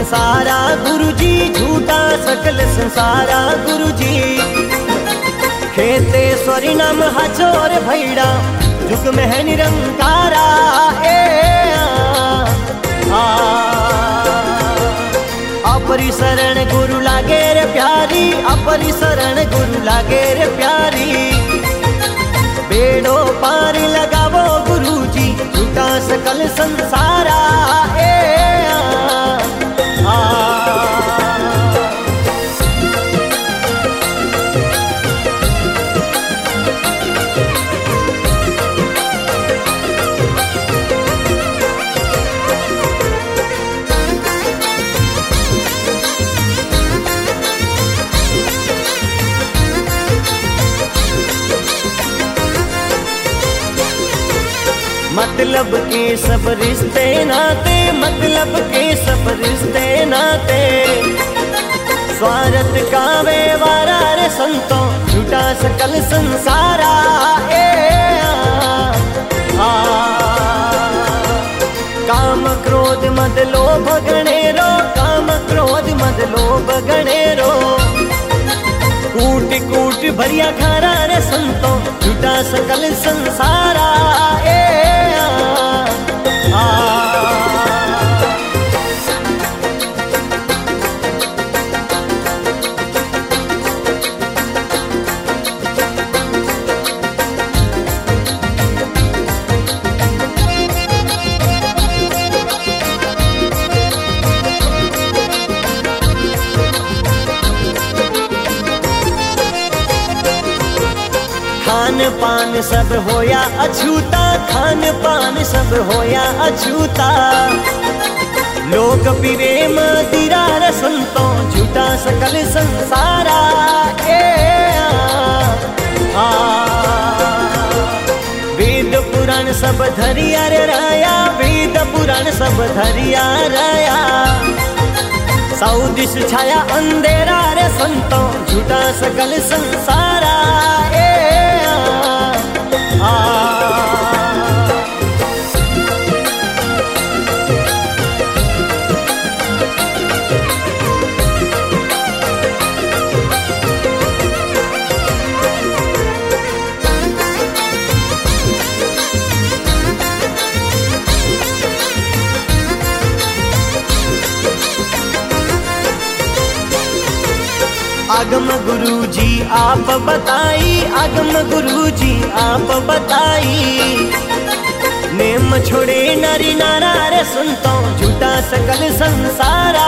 संसारा गुरुजी, झूठा सकल संसारा गुरुजी। खेतेश्वरी नाम हजोर भैड़ा, जुग में है निरंकारा। अपरी शरण गुरु लागे रे प्यारी, अपरी शरण गुरु लागे रे प्यारी। बेड़ो पार लगावो गुरुजी, झूठा सकल संसारा। मतलब के सब रिश्ते नाते, मतलब के सब रिश्ते नाते। स्वार्थ का व्यवहारा रे संतों, झूठा सकल संसारा। काम क्रोध मद लोभ गणेरो, काम क्रोध मद लोभ गणेरो। कूट कूट भरिया खारा रे संतों, झूठा सकल संसारा। खान पान सब होया अछूता, खान पान सब होया अछूता। लोग पीवे मदिरा रे संतों, झूठा सकल संसारा। वेद पुराण सब धरिया रे राया, वेद पुराण सब धरिया राया। सौ दिश छाया अंधेरा रे संतों, झूठा सकल संसारा। आगम गुरुजी आप बताई, आगम गुरुजी आप बताई। नेम छोड़े नारी नारा रे संतों, झूठा सकल संसारा।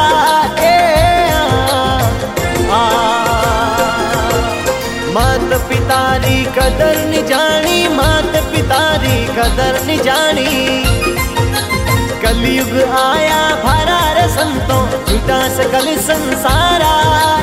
मात पितारी कदर नि जानी, मात पितारी कदर नि जानी। कलयुग आया भरा रे संतों, झूठा सकल संसारा।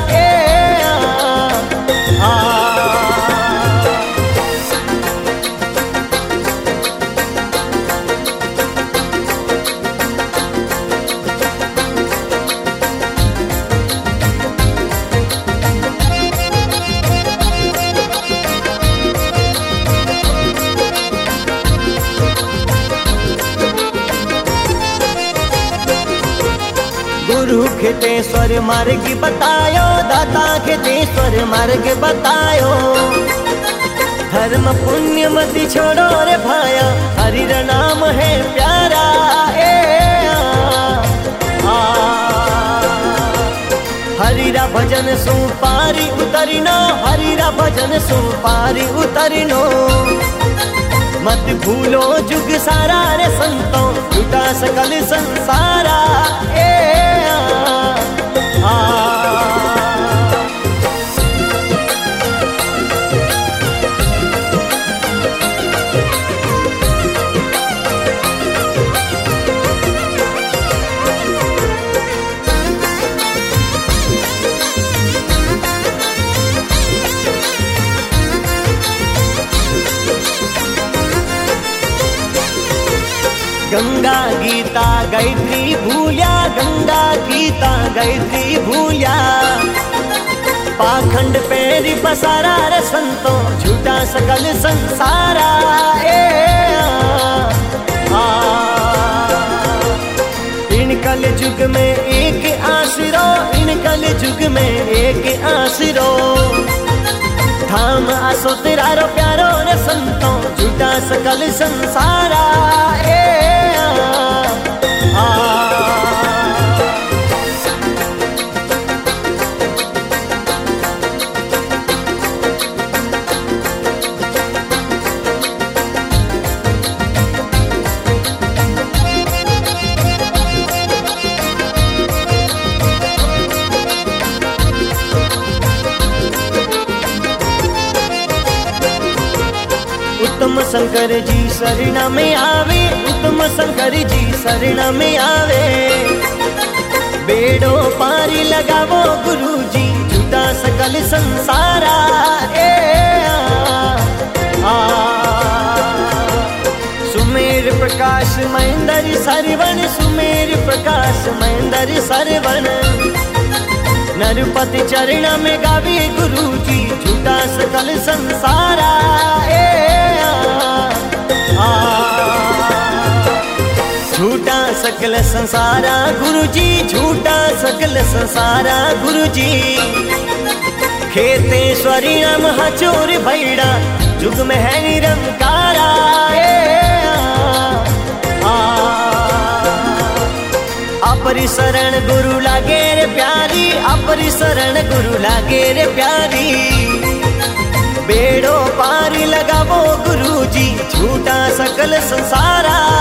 गुरु खेतेश्वर मार्ग बतायो, दाता खेतेश्वर मार्ग बतायो। धर्म पुण्य मति छोड़ो रे भाया, हरि रा नाम है प्यारा। हरि रा भजन सु पारी उतरिनो, हरि रा भजन सु पारी उतरिनो। मत भूलो जुग सारा रे संतों, झूठा सकल संसारा। गंगा गीता गायत्री भूल्या, गंगा गीता गायत्री भूल्या। पाखंड पैरी पसारा रे संतों, झूठा सकल संसारा। इन कल युग में एक आसिरो इन कल जुग में एक आसिरो धाम आसो तेरा रो प्यारो रे संतो झूठा सकल संसारा ए उत्तम शंकर जी शरणा में आवे, उत्तम शंकर जी शरणा में आवे। बेड़ो पारी लगावो गुरु जी झूठा सकल संसारा ए सुमेर प्रकाश महेंद्र सरवण, सुमेर प्रकाश महेंद्र सरवण। नरपति चरणा में गावे गुरु जी झूठा सकल संसारा ए झूठा सकल संसारा गुरु जी, झूठा सकल संसारा गुरु जी। खेतेश्वरी नाम हचोर भैड़ा जुग में है निरंकारा अपरी शरण गुरु लागे रे प्यारी, अपरी शरण गुरु लागे रे प्यारी। बेड़ो पारी लगावो गुरु जी झूठा सकल संसारा।